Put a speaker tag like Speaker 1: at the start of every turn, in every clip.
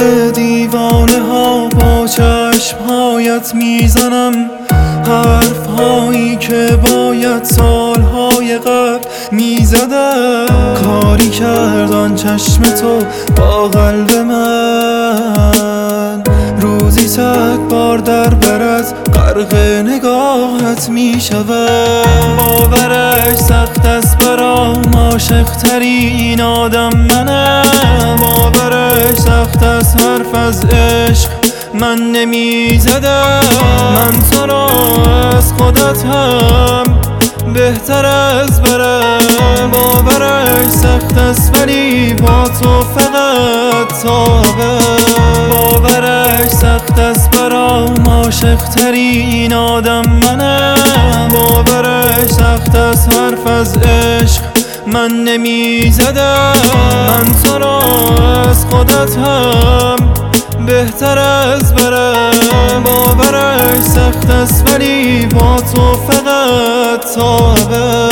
Speaker 1: دیوانه ها با چشمهایت میزنم، حرف هایی که باید سالهای قبل میزدم. کاری کردن چشم تو با قلب من، روزی 100 بار در بر از غرق نگاهت میشوم. باورش سخت است برام، عاشق ترین آدم منم. باورش سخت است، حرف از عشق من نمیزدم. من تو را از خودت هم بهتر از برم. باورش سخت است ولی با تو فقط تابم. باورش سخت است برام، عاشق ترین آدم منم. باورش سخت است، حرف از عشق من نمیزدم. من تو را از خودت هم بهتر از برم. باورش سخت است ولی با تو فقط تابم.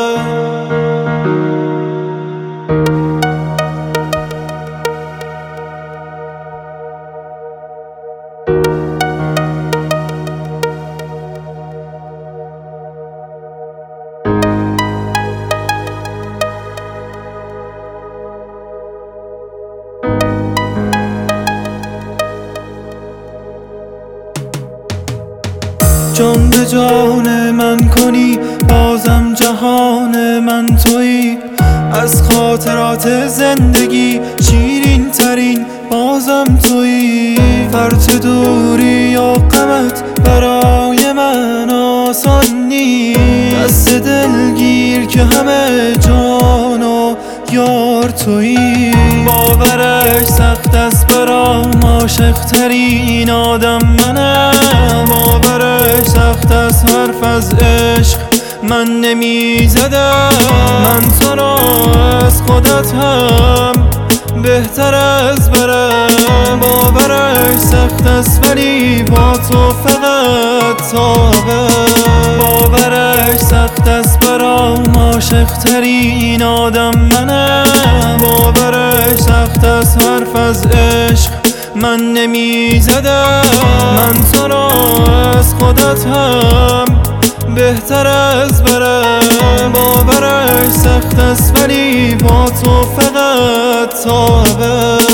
Speaker 1: جان به جان من کنی، بازم جهان من تویی. از خاطرات زندگی شیرین ترین بازم تویی. فرط دوری یا غمت برای من آسان نیست. دست دلگیر که همه جان و یار تویی. باورش سخت است برام، عاشق ترین آدم منم. باورش سخت است، حرف از عشق من نمیزدم. من تو را از خودت هم بهتر از برم. باورش سخت است ولی با تو فقط تابم. باورش سخت است برام، عاشق ترین آدم منم. باورش سخت است، حرف از عشق من نمیزدم. من تو را از خودت هم بهتر از برم. باورش سخت است ولی با تو فقط تابم.